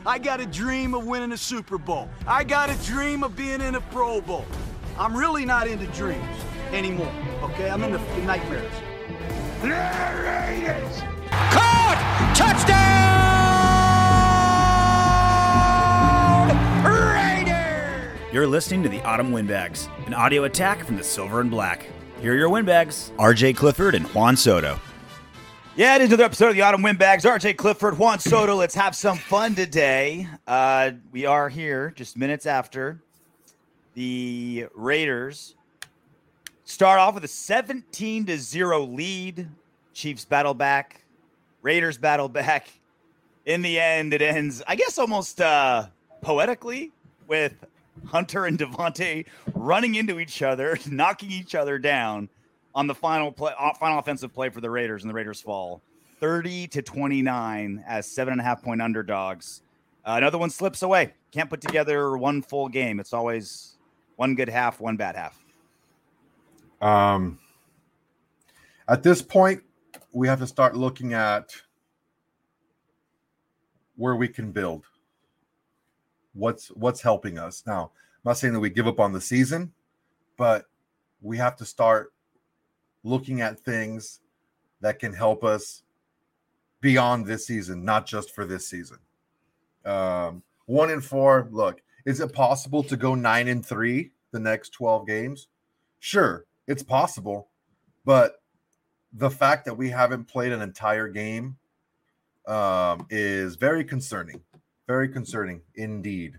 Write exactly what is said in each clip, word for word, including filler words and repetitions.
I got a dream of winning a Super Bowl. I got a dream of being in a Pro Bowl. I'm really not into dreams anymore, okay? I'm into nightmares. There it is! Caught! Touchdown! Raiders! You're listening to the Autumn Windbags, an audio attack from the Silver and Black. Here are your windbags, R J Clifford and Juan Soto. Yeah, it is another episode of the Autumn Windbags. R J Clifford, Juan Soto. Let's have some fun today. Uh, we are here just minutes after the Raiders start off with a seventeen to zero lead. Chiefs battle back. Raiders battle back. In the end, it ends, I guess, almost uh, poetically with Hunter and Devontae running into each other, knocking each other down on the final play, final offensive play for the Raiders, and the Raiders fall thirty to twenty-nine as seven and a half point underdogs. Uh, another one slips away. Can't put together one full game. It's always one good half, one bad half. Um, at this point, we have to start looking at where we can build. What's what's helping us now? I'm not saying that we give up on the season, but we have to start looking at things that can help us beyond this season, not just for this season. Um, one and four. Look, is it possible to go nine and three the next twelve games? Sure, it's possible, but the fact that we haven't played an entire game um, is very concerning. Very concerning indeed.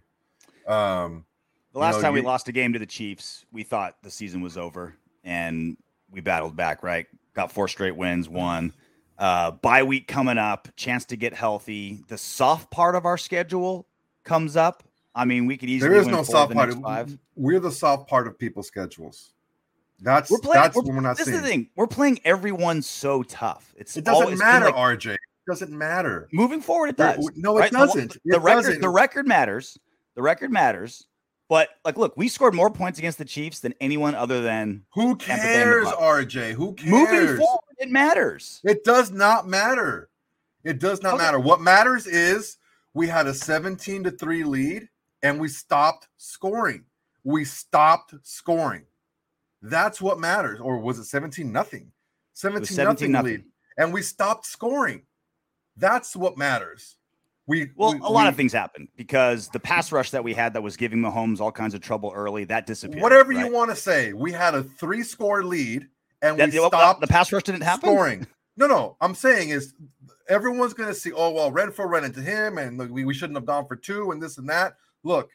Um, the last you know, time you, we lost a game to the Chiefs, we thought the season was over, and we battled back, right? Got four straight wins, won. Uh, bye week coming up, chance to get healthy. The soft part of our schedule comes up. I mean, we could easily there is win no four soft of the part. next five. We're the soft part of people's schedules. That's we're playing, that's we're, when we're not this seeing. Is the thing. We're playing everyone so tough. It's it doesn't always matter, like, R J. It doesn't matter. Moving forward, it does. No, it right? doesn't. The, the it record, doesn't. the record matters. The record matters. But like, look, we scored more points against the Chiefs than anyone other than who cares, R J? Who cares? Moving forward, it matters. It does not matter. It does not okay. matter. What matters is we had a seventeen to three lead and we stopped scoring. We stopped scoring. That's what matters. Or was it seventeen nothing? seventeen nothing lead. And we stopped scoring. That's what matters. We Well, we, a lot we, of things happened because the pass rush that we had that was giving Mahomes all kinds of trouble early, that disappeared. Whatever right? you want to say. We had a three-score lead and that, we well, stopped the pass rush didn't happen? Scoring. No, no. I'm saying is everyone's going to see, oh, well, Renfrow ran into him and look, we, we shouldn't have gone for two and this and that. Look,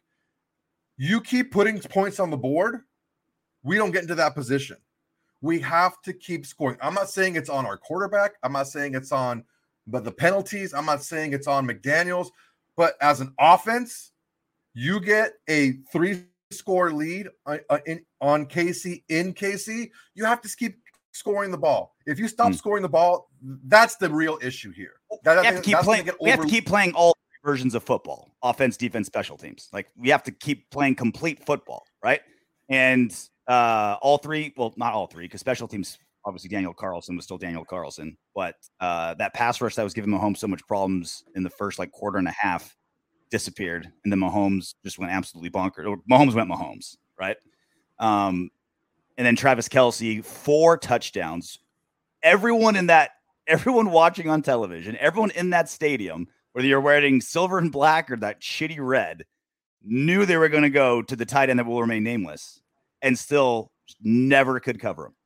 you keep putting points on the board, we don't get into that position. We have to keep scoring. I'm not saying it's on our quarterback. I'm not saying it's on but the penalties. I'm not saying it's on McDaniels. But as an offense, you get a three-score lead on, in, on K C in K C, you have to keep scoring the ball. If you stop mm. scoring the ball, that's the real issue here. That, we have, to keep, playing, we have to keep playing all versions of football, offense, defense, special teams. Like, we have to keep playing complete football, right? And uh, all three, well, not all three, because special teams, obviously Daniel Carlson was still Daniel Carlson, but uh, that pass rush that was giving Mahomes so much problems in the first like quarter and a half disappeared, and then Mahomes just went absolutely bonkers. Or Mahomes went Mahomes, right? Um, and then Travis Kelce, four touchdowns. Everyone in that, everyone watching on television, everyone in that stadium, whether you're wearing silver and black or that shitty red, knew they were going to go to the tight end that will remain nameless, and still never could cover him.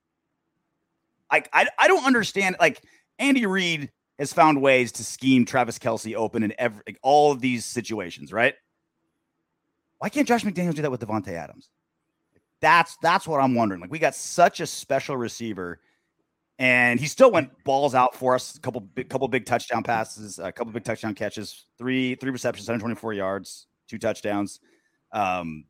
Like, I, I don't understand. Like, Andy Reid has found ways to scheme Travis Kelce open in every like, all of these situations, right? Why can't Josh McDaniels do that with Devontae Adams? That's that's what I'm wondering. Like, we got such a special receiver, and he still went balls out for us. A couple big, couple big touchdown passes, a couple big touchdown catches, three three receptions, one hundred twenty-four yards, two touchdowns. Um,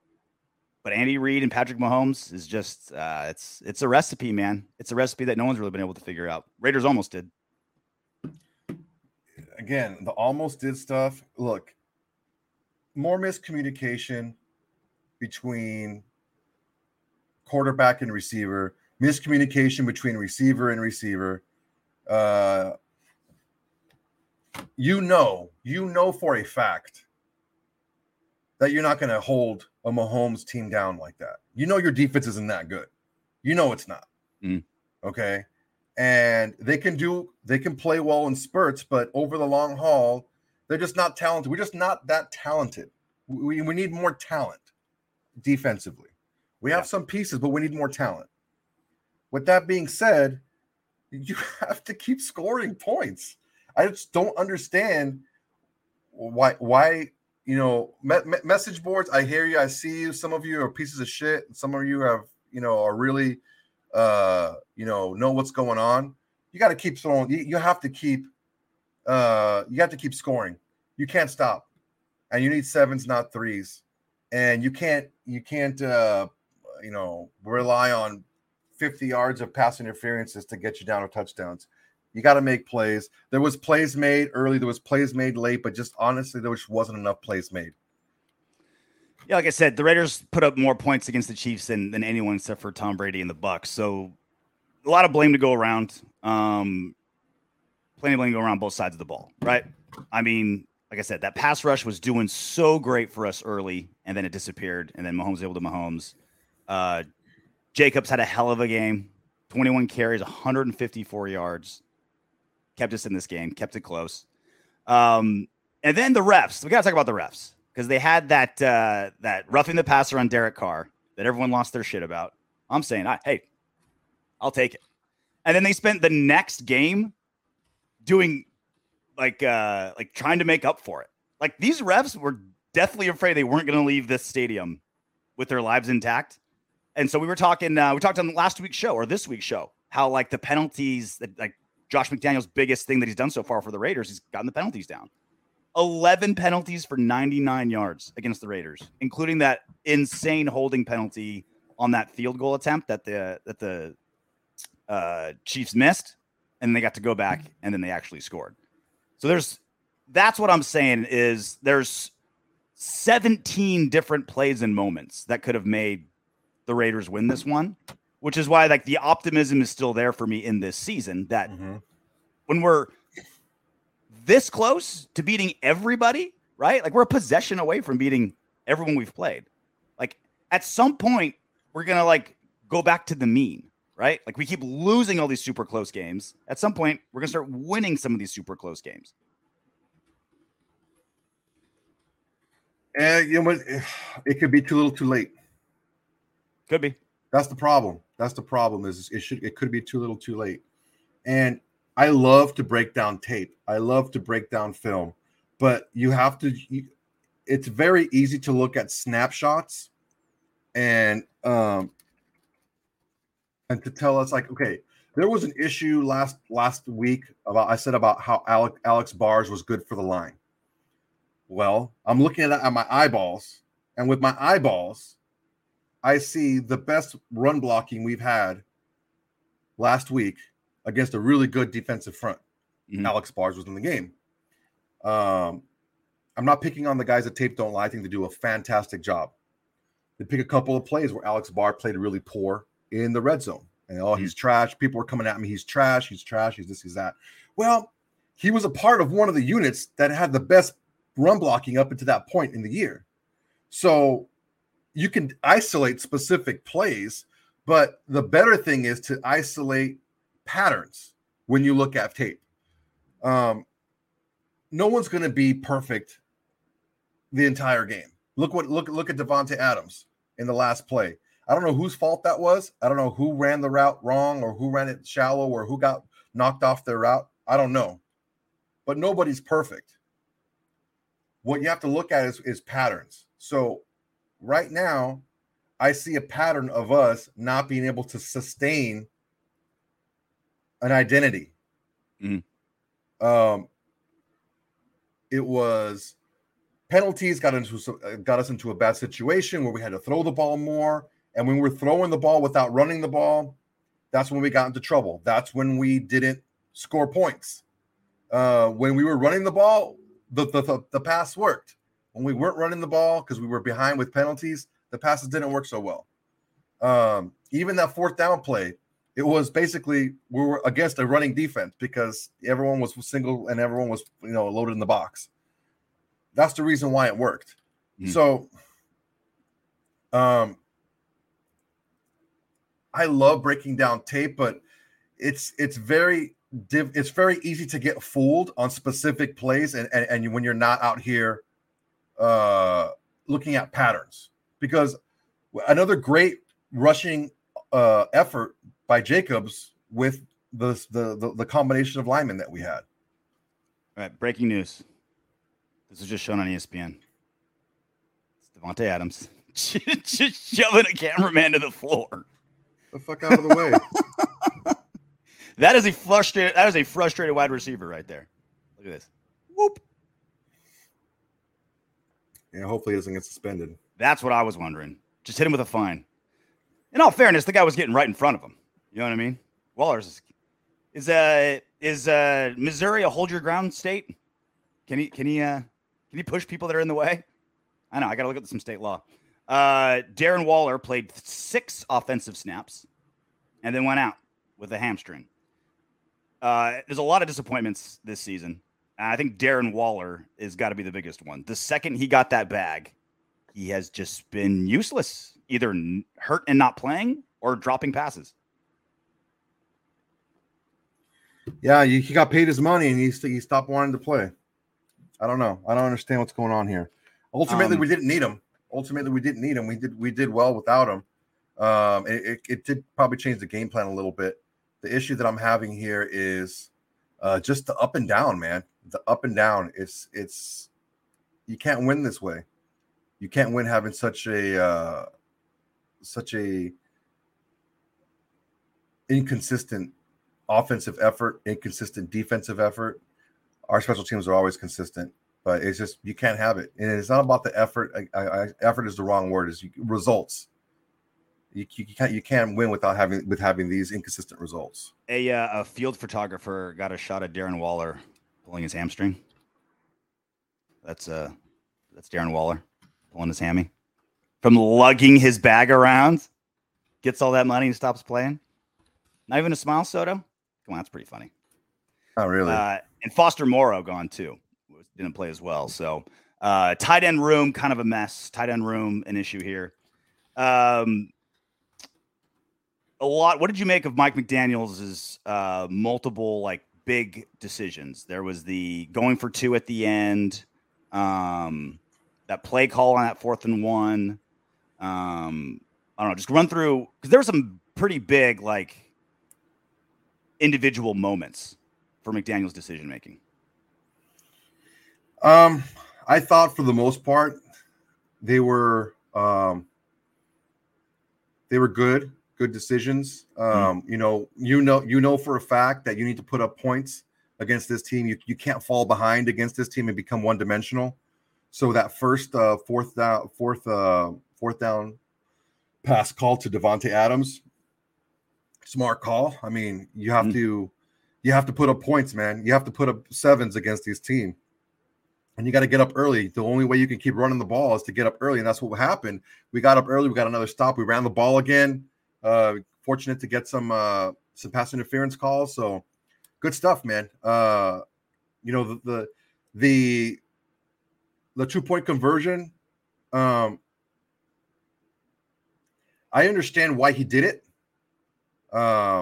But Andy Reid and Patrick Mahomes is just, uh, it's it's a recipe, man. It's a recipe that no one's really been able to figure out. Raiders almost did. Again, the almost did stuff. Look, more miscommunication between quarterback and receiver, miscommunication between receiver and receiver. Uh, you know, you know for a fact that you're not going to hold a Mahomes team down like that. You know your defense isn't that good. You know it's not. Mm. Okay? And they can do they can play well in spurts, but over the long haul, they're just not talented. We're just not that talented. We, we need more talent defensively. We have yeah. some pieces, but we need more talent. With that being said, you have to keep scoring points. I just don't understand why why you know, me- me- message boards, I hear you, I see you. Some of you are pieces of shit. Some of you have, you know, are really, uh, you know, know what's going on. You got to keep throwing. You, you have to keep, uh, you have to keep scoring. You can't stop, and you need sevens, not threes. And you can't, you can't, uh, you know, rely on fifty yards of pass interferences to get you down to touchdowns. You got to make plays. There was plays made early. There was plays made late, but just honestly, there just wasn't enough plays made. Yeah, like I said, the Raiders put up more points against the Chiefs than, than anyone except for Tom Brady and the Bucs. So a lot of blame to go around. Um, plenty of blame to go around both sides of the ball, right? I mean, like I said, that pass rush was doing so great for us early, and then it disappeared, and then Mahomes was able to Mahomes. Uh, Jacobs had a hell of a game. twenty-one carries, one hundred fifty-four yards. Kept us in this game, kept it close. Um, and then the refs. We got to talk about the refs because they had that uh, that roughing the passer on Derek Carr that everyone lost their shit about. I'm saying, I, hey, I'll take it. And then they spent the next game doing like uh, like trying to make up for it. Like these refs were definitely afraid they weren't going to leave this stadium with their lives intact. And so we were talking, uh, we talked on last week's show or this week's show, how like the penalties that like Josh McDaniel's biggest thing that he's done so far for the Raiders, he's gotten the penalties down. eleven penalties for ninety-nine yards against the Raiders, including that insane holding penalty on that field goal attempt that the that the uh, Chiefs missed, and they got to go back and then they actually scored. So there's that's what I'm saying is there's seventeen different plays and moments that could have made the Raiders win this one, which is why like the optimism is still there for me in this season that mm-hmm. when we're this close to beating everybody, right? Like we're a possession away from beating everyone we've played. Like at some point we're going to like go back to the mean, right? Like we keep losing all these super close games. At some point we're going to start winning some of these super close games. And you know what? It could be too little too late. Could be. That's the problem. That's the problem is it should, it could be too little too late. And I love to break down tape. I love to break down film, but you have to, you, it's very easy to look at snapshots and, um, and to tell us like, okay, there was an issue last, last week about, I said about how Alex, Alex Bars was good for the line. Well, I'm looking at that at my eyeballs, and with my eyeballs, I see the best run blocking we've had last week against a really good defensive front. Mm-hmm. Alex Bars was in the game. Um, I'm not picking on the guys at Tape Don't Lie. I think they do a fantastic job. They pick a couple of plays where Alex Barr played really poor in the red zone. And, oh, mm-hmm. he's trash. People were coming at me. He's trash. He's trash. He's this, he's that. Well, he was a part of one of the units that had the best run blocking up into that point in the year. So you can isolate specific plays, but the better thing is to isolate patterns when you look at tape. Um, no one's going to be perfect the entire game. Look what look look at Devontae Adams in the last play. I don't know whose fault that was. I don't know who ran the route wrong or who ran it shallow or who got knocked off their route. I don't know. But nobody's perfect. What you have to look at is, is patterns. So right now, I see a pattern of us not being able to sustain an identity. Mm-hmm. Um, it was penalties got into got us into a bad situation where we had to throw the ball more. And when we were throwing the ball without running the ball, that's when we got into trouble. That's when we didn't score points. Uh, when we were running the ball, the, the, the, the pass worked. When we weren't running the ball because we were behind with penalties, the passes didn't work so well. Um, even that fourth down play, It was basically we were against a running defense because everyone was single and everyone was, you know, loaded in the box. That's the reason why it worked. Mm-hmm. So, um, I love breaking down tape, but it's it's very div- it's very easy to get fooled on specific plays, and and, and when you're not out here uh, looking at patterns. Because another great rushing uh, effort by Jacobs with the, the the the combination of linemen that we had. All right, breaking news. This was just shown on E S P N. It's Davante Adams just shoving a cameraman to the floor. The fuck out of the way. That is a frustrated. That is a frustrated wide receiver right there. Look at this. Whoop. Yeah, hopefully he doesn't get suspended. That's what I was wondering. Just hit him with a fine. In all fairness, the guy was getting right in front of him. You know what I mean? Waller's is is uh is uh Missouri a hold your ground state? Can he can he uh can he push people that are in the way? I know. I got to look at some state law. Uh, Darren Waller played six offensive snaps and then went out with a hamstring. Uh, there's a lot of disappointments this season. And I think Darren Waller has got to be the biggest one. The second he got that bag, he has just been useless, either hurt and not playing or dropping passes. Yeah, he got paid his money and he, he stopped wanting to play. I don't know. I don't understand what's going on here. Ultimately, um, we didn't need him. Ultimately, we didn't need him. We did we did well without him. Um, it, it, it did probably change the game plan a little bit. The issue that I'm having here is uh, just the up and down, man. The up and down. It's it's you can't win this way. You can't win having such a uh, such a inconsistent offensive effort, inconsistent defensive effort. Our special teams are always consistent. But it's just you can't have it, and it's not about the effort. I, I, effort is the wrong word. It's results. You, you can't you can't win without having with having these inconsistent results. A uh, a field photographer got a shot of Darren Waller pulling his hamstring. That's uh that's Darren Waller pulling his hammy from lugging his bag around. Gets all that money and stops playing. Not even a smile, Soto. Come on, that's pretty funny. Oh, really? Uh, and Foster Moreau gone too. Didn't play as well. So uh, tight end room, kind of a mess. Tight end room, an issue here. Um, a lot. What did you make of Mike McDaniels' uh, multiple like big decisions? There was the going for two at the end, um, that play call on that fourth and one. Um, I don't know. Just run through because there were some pretty big like individual moments for McDaniels' decision making. Um, I thought for the most part they were um, they were good, good decisions. Um, mm-hmm. you know, you know, you know for a fact that you need to put up points against this team. You you can't fall behind against this team and become one dimensional. So that first uh, fourth down, fourth uh, fourth down pass call to Davante Adams, smart call. I mean, you have mm-hmm. to you have to put up points, man. You have to put up sevens against this team. And you got to get up early. The only way you can keep running the ball is to get up early, and that's what happened. We got up early. We got another stop. We ran the ball again. Uh, fortunate to get some uh, some pass interference calls. So good stuff, man. Uh, you know the the the, the two point conversion. Um, I understand why he did it. Uh,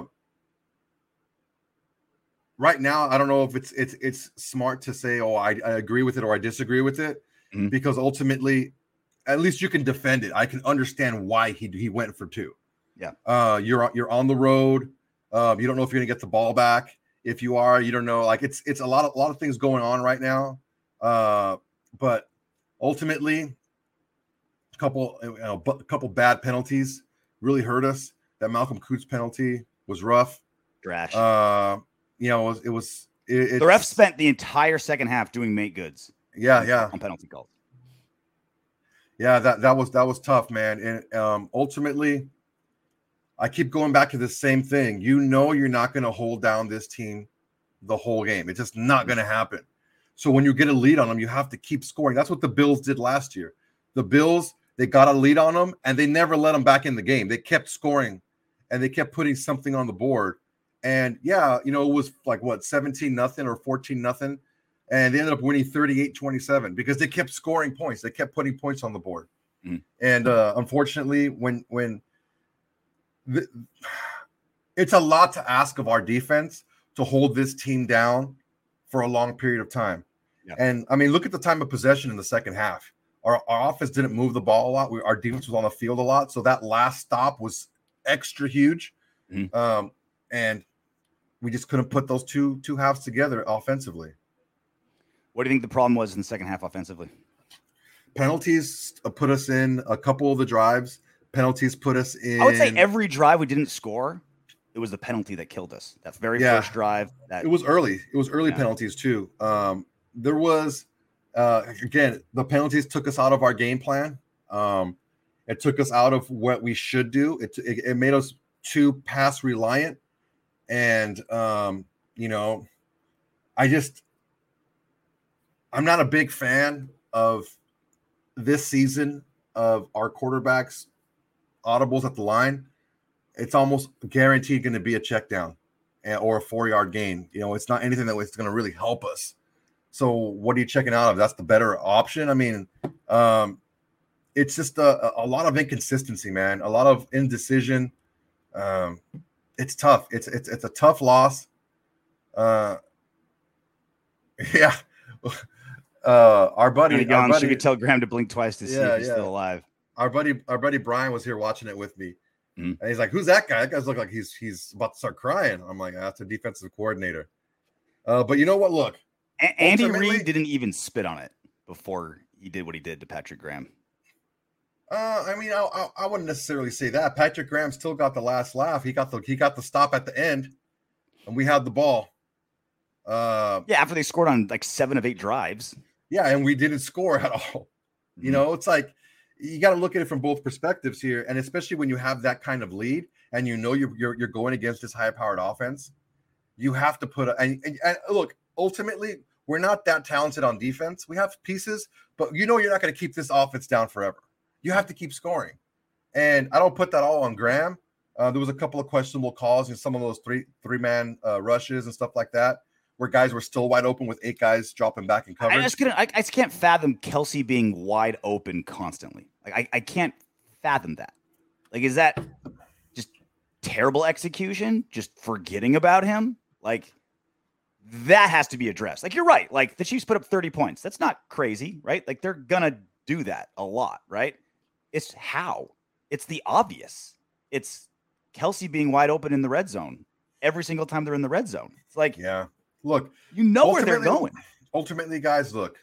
Right now, I don't know if it's it's it's smart to say, oh, I, I agree with it or I disagree with it, mm-hmm. because ultimately, at least you can defend it. I can understand why he he went for two. Yeah, uh, you're you're on the road. Uh, you don't know if you're gonna get the ball back. If you are, you don't know. Like it's it's a lot of a lot of things going on right now. Uh, but ultimately, a couple you know, a couple bad penalties really hurt us. That Malcolm Coots penalty was rough. Trash. Uh, You know, it was, it was it, the ref spent the entire second half doing make goods. Yeah, yeah, on penalty calls. Yeah, that that was that was tough, man. And um, ultimately, I keep going back to the same thing. You know, you're not going to hold down this team the whole game. It's just not going to happen. So when you get a lead on them, you have to keep scoring. That's what the Bills did last year. The Bills, they got a lead on them, and they never let them back in the game. They kept scoring and they kept putting something on the board. And yeah, you know, it was like what, seventeen nothing or fourteen nothing. And they ended up winning thirty-eight twenty-seven because they kept scoring points. They kept putting points on the board. Mm. And uh, unfortunately, when when the, it's a lot to ask of our defense to hold this team down for a long period of time. Yeah. And I mean, look at the time of possession in the second half. Our, our offense didn't move the ball a lot. We, our defense was on the field a lot. So that last stop was extra huge. Mm. Um, and we just couldn't put those two two halves together offensively. What do you think the problem was in the second half offensively? Penalties put us in a couple of the drives. Penalties put us in. I would say every drive we didn't score, it was the penalty that killed us. That very yeah. first drive. That it was early. It was early yeah. penalties too. Um, there was, uh, again, the penalties took us out of our game plan. Um, it took us out of what we should do. It it, it made us too pass reliant, and um, you know, I just. I'm not a big fan of this season of our quarterbacks audibles at the line. It's almost guaranteed going to be a check down or a four yard gain. You know, it's not anything that was going to really help us. So what are you checking out of? That's the better option. I mean, um, it's just a, a lot of inconsistency, man. A lot of indecision. Um, it's tough. It's, it's, it's a tough loss. Uh, yeah. Uh, our buddy, gone, our buddy, she could tell Graham to blink twice to see yeah, if he's yeah. still alive. Our buddy, our buddy Brian was here watching it with me, mm-hmm. and he's like, "Who's that guy? That guy's look like he's he's about to start crying." I'm like, "That's a defensive coordinator." Uh, but you know what? Look, a- Andy Reid didn't even spit on it before he did what he did to Patrick Graham. Uh, I mean, I, I I wouldn't necessarily say that. Patrick Graham still got the last laugh. He got the he got the stop at the end, and we had the ball. Uh, yeah, after they scored on like seven of eight drives. Yeah, and we didn't score at all. You know, it's like you got to look at it from both perspectives here, and especially when you have that kind of lead and you know you're you're, you're going against this high-powered offense, you have to put a and, and, and look. Ultimately, we're not that talented on defense. We have pieces, but you know you're not going to keep this offense down forever. You have to keep scoring, and I don't put that all on Graham. Uh, there was a couple of questionable calls in some of those three three man uh, rushes and stuff like that, where guys were still wide open with eight guys dropping back in coverage. I just couldn't, I, I just can't fathom Kelsey being wide open constantly. Like I, I can't fathom that. Like, is that just terrible execution? Just forgetting about him? Like, that has to be addressed. Like, you're right. Like, the Chiefs put up thirty points. That's not crazy, right? Like, they're gonna do that a lot, right? It's how. It's the obvious. It's Kelsey being wide open in the red zone every single time they're in the red zone. It's like, yeah. Look, you know where they're going. Ultimately, guys, look,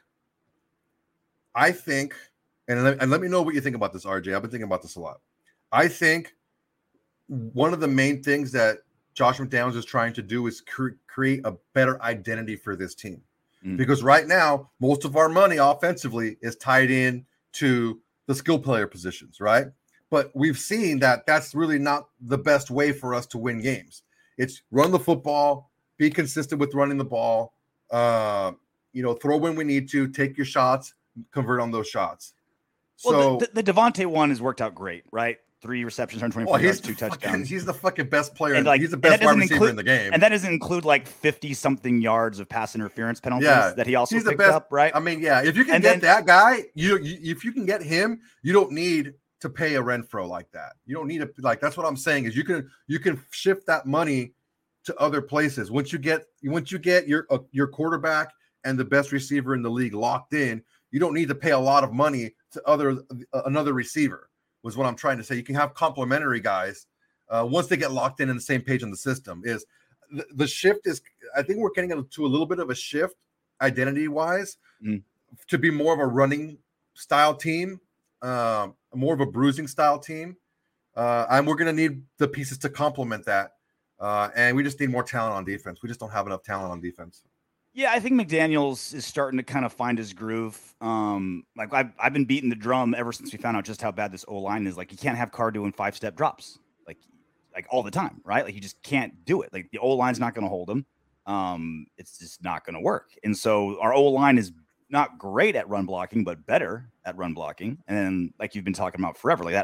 I think, and let, and let me know what you think about this, R J. I've been thinking about this a lot. I think one of the main things that Josh McDaniels is trying to do is cre- create a better identity for this team. Mm. Because right now, most of our money offensively is tied in to the skill player positions, right? But we've seen that that's really not the best way for us to win games. It's run the football, be consistent with running the ball, uh, you know, throw when we need to, take your shots, convert on those shots. Well, so the, the, the Devontae one has worked out great, right? Three receptions, one hundred twenty-four well, yards, two fucking, touchdowns. He's the fucking best player. And like, he's the best wide receiver include, in the game. And that doesn't include like fifty-something yards of pass interference penalties yeah, that he also he's picked the best, up, right? I mean, yeah, if you can and get then, that guy, you, you if you can get him, you don't need to pay a Renfro like that. You don't need to, like, that's what I'm saying is you can you can shift that money to other places. Once you get once you get your uh, your quarterback and the best receiver in the league locked in, you don't need to pay a lot of money to other uh, another receiver. Was what I'm trying to say. You can have complementary guys uh, once they get locked in on the same page in the system. Is the, the shift is? I think we're getting to a little bit of a shift identity wise mm. to be more of a running style team, uh, more of a bruising style team, uh, and we're going to need the pieces to complement that. Uh, and we just need more talent on defense. We just don't have enough talent on defense. Yeah, I think McDaniels is starting to kind of find his groove. Um, like I've, I've been beating the drum ever since we found out just how bad this O-line is. Like, you can't have Carr doing five-step drops, like, like all the time, right? Like, you just can't do it. Like, the O-line's not going to hold him. Um, it's just not going to work. And so our O-line is not great at run blocking, but better at run blocking. And like you've been talking about forever, like that,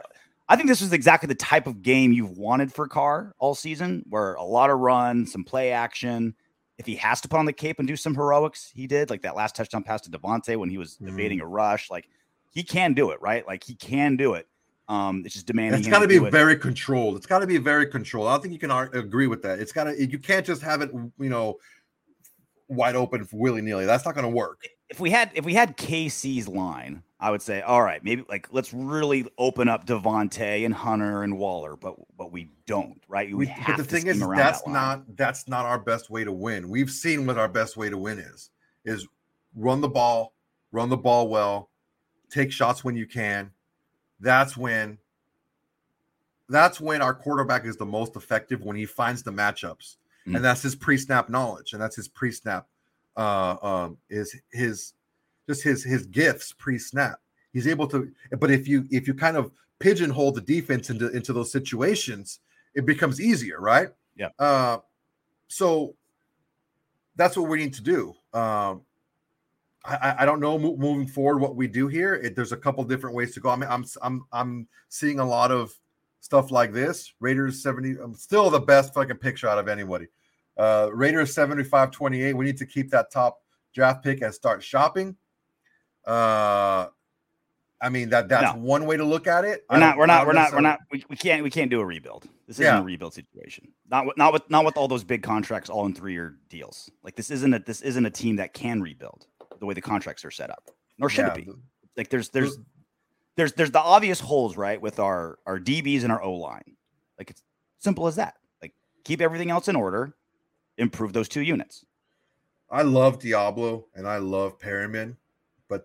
I think this was exactly the type of game you've wanted for Carr all season, where a lot of run, some play action. If he has to put on the cape and do some heroics, he did, like that last touchdown pass to Devontae when he was mm. evading a rush. Like, he can do it, right? Like, he can do it. Um, it's just demanding. It's got to be very it. controlled. It's got to be very controlled. I don't think you can ar- agree with that. It's got to. You can't just have it, you know, wide open willy nilly. That's not going to work. If we had, if we had K C's line, I would say, all right, maybe like let's really open up Devontae and Hunter and Waller, but but we don't, right? We, we have but the to thing is, that that's not that's not our best way to win. We've seen what our best way to win is: is run the ball, run the ball well, take shots when you can. That's when. That's when our quarterback is the most effective, when he finds the matchups, mm. and that's his pre-snap knowledge, and that's his pre-snap, uh, um, is his just his his gifts pre-snap. He's able to, but if you if you kind of pigeonhole the defense into into those situations, it becomes easier, right? Yeah. Uh, so that's what we need to do. Um, I, I don't know mo- moving forward what we do here. It, there's a couple different ways to go. I mean, I'm I'm I'm seeing a lot of stuff like this. Raiders seventy, I'm still the best fucking picture out of anybody. Uh, Raiders seventy-five twenty-eight. We need to keep that top draft pick and start shopping. Uh, I mean that that's no. one way to look at it. We're not. We're not. We're not. We're not. We, we can't. We can't do a rebuild. This isn't yeah. a rebuild situation. Not with. Not with. Not with all those big contracts, all in three-year deals. Like this isn't a. This isn't a team that can rebuild the way the contracts are set up. Nor should yeah. it be. Like there's there's. There's there's the obvious holes, right, with our, our D Bs and our O-line. Like, it's simple as that. Like, keep everything else in order, improve those two units. I love Diablo and I love Perriman, but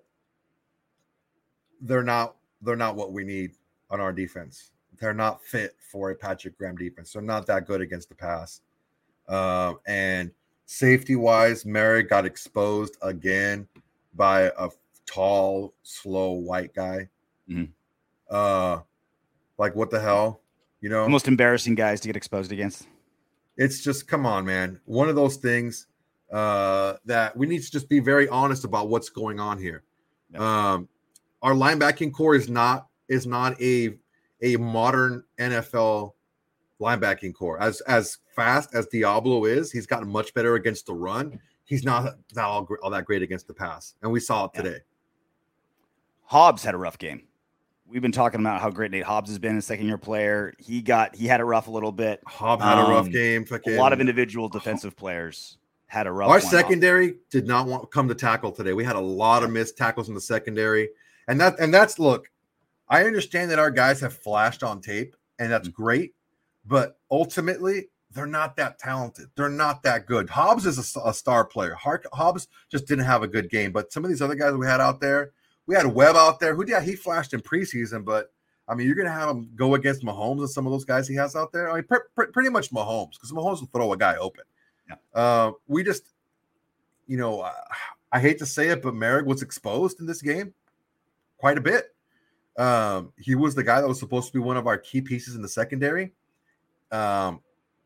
they're not they're not what we need on our defense. They're not fit for a Patrick Graham defense. They're not that good against the pass. Uh, and safety-wise, Merrick got exposed again by a tall, slow white guy. Mm-hmm. Uh, like what the hell, you know? The most embarrassing guys to get exposed against. It's just, come on, man. One of those things uh, that we need to just be very honest about what's going on here. Yep. Um, our linebacking core is not is not a a modern N F L linebacking core. As as fast as Diablo is, he's gotten much better against the run. He's not, not all, all that great against the pass, and we saw it yeah. today. Hobbs had a rough game. We've been talking about how great Nate Hobbs has been, a second-year player. He got he had it rough a little bit. Hobbs had um, a rough game. Fucking, a lot of individual defensive players had a rough. Our secondary off. did not want to come to tackle today. We had a lot of missed tackles in the secondary, and that and that's look. I understand that our guys have flashed on tape, and that's mm-hmm. great, but ultimately they're not that talented. They're not that good. Hobbs is a, a star player. Hobbs just didn't have a good game, but some of these other guys we had out there. We had Webb out there who, yeah, he flashed in preseason, but I mean, you're going to have him go against Mahomes and some of those guys he has out there. I mean, pr- pr- pretty much Mahomes, because Mahomes will throw a guy open. Yeah. Uh, we just, you know, uh, I hate to say it, but Merrick was exposed in this game quite a bit. Um, he was the guy that was supposed to be one of our key pieces in the secondary. Um,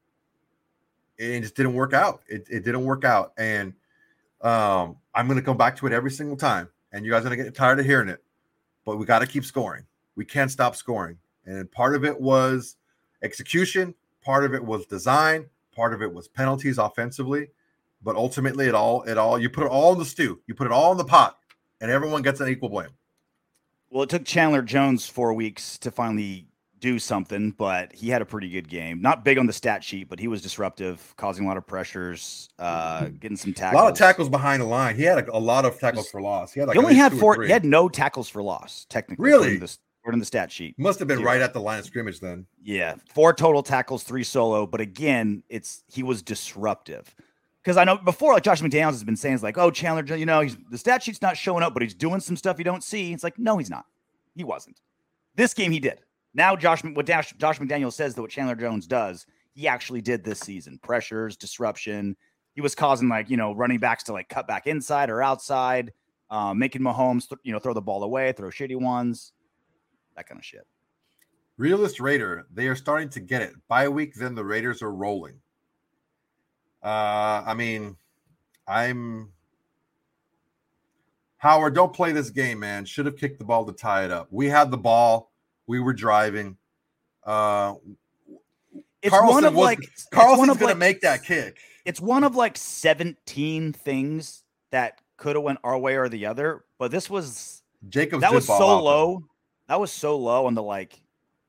it just didn't work out. It, it didn't work out. And um, I'm going to come back to it every single time. And you guys are going to get tired of hearing it, but we got to keep scoring. We can't stop scoring. And part of it was execution. Part of it was design. Part of it was penalties offensively. But ultimately, it all, it all, you put it all in the stew. You put it all in the pot, and everyone gets an equal blame. Well, it took Chandler Jones four weeks to finally do something, but he had a pretty good game. Not big on the stat sheet, but he was disruptive, causing a lot of pressures, uh, getting some tackles. A lot of tackles behind the line. He had a, a lot of tackles for loss. He had like he only had four. He had no tackles for loss, technically. Really? According to the, according to the stat sheet. Must have been Zero. right at the line of scrimmage then. Yeah, four total tackles, three solo. But again, it's he was disruptive. Because I know before, like Josh McDaniels has been saying, it's like, oh, Chandler, you know, he's, the stat sheet's not showing up, but he's doing some stuff you don't see. It's like, no, he's not. He wasn't. This game, he did. Now, Josh, what Josh, Josh McDaniels says that what Chandler Jones does, he actually did this season. Pressures, disruption. He was causing, like, you know, running backs to, like, cut back inside or outside, um, making Mahomes, th- you know, throw the ball away, throw shitty ones, that kind of shit. Realist Raider, they are starting to get it. Bye week, then the Raiders are rolling. Uh, I mean, I'm... Howard, don't play this game, man. Should have kicked the ball to tie it up. We had the ball. We were driving. Uh, It's Carlson one of was, like Carlson's going like, to make that kick. It's one of like seventeen things that could have went our way or the other, but this was Jacobs. That was so out, low. Though. That was so low on the like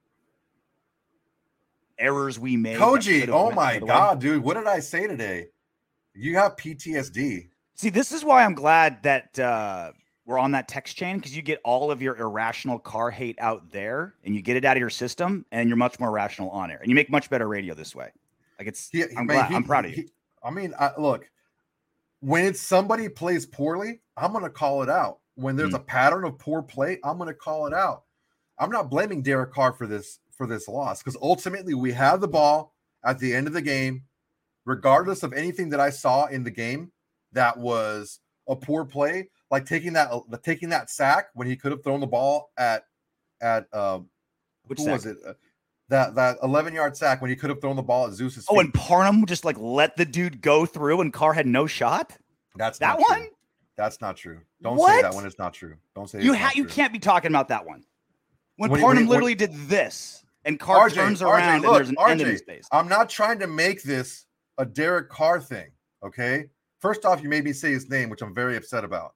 errors we made. Koji, oh my god, dude, what did I say today? You have P T S D. See, this is why I'm glad that uh, we're on that text chain, because you get all of your irrational car hate out there and you get it out of your system, and you're much more rational on air, and you make much better radio this way. Like it's, he, I'm man, glad, he, I'm proud of you. He, I mean, I, look, when it's somebody plays poorly, I'm going to call it out. When there's mm. a pattern of poor play, I'm going to call it out. I'm not blaming Derek Carr for this for this loss, because ultimately we had the ball at the end of the game, regardless of anything that I saw in the game that was a poor play, like taking that taking that sack when he could have thrown the ball at at um, Which who sack? was it? Uh, that that eleven yard sack when he could have thrown the ball at Zeus's feet. Oh, and Parham just like let the dude go through, and Carr had no shot. That's that not one. True. That's not true. Don't what? say that when it's not true. Don't say you ha- you can't be talking about that one. When, when Parham when, literally when, did this, and Carr R J, turns R J, around, look, and there's an R J, end in his face. I'm not trying to make this a Derek Carr thing. Okay. First off, you made me say his name, which I'm very upset about.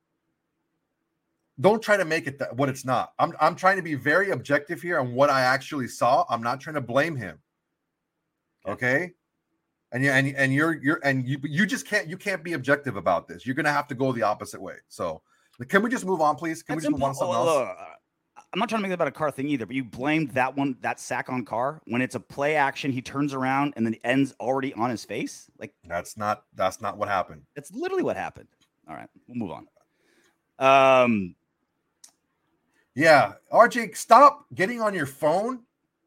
Don't try to make it that, what it's not. I'm I'm trying to be very objective here on what I actually saw. I'm not trying to blame him. Okay. And yeah, and, and you're you're and you you just can't you can't be objective about this. You're gonna have to go the opposite way. So can we just move on, please? Can That's we just move on to something impo- else? Uh, I'm not trying to make it about a Carr thing either, but you blamed that one, that sack on Carr when it's a play action. He turns around and then the end's already on his face. Like that's not that's not what happened. That's literally what happened. All right, we'll move on. Um. Yeah, R J, stop getting on your phone.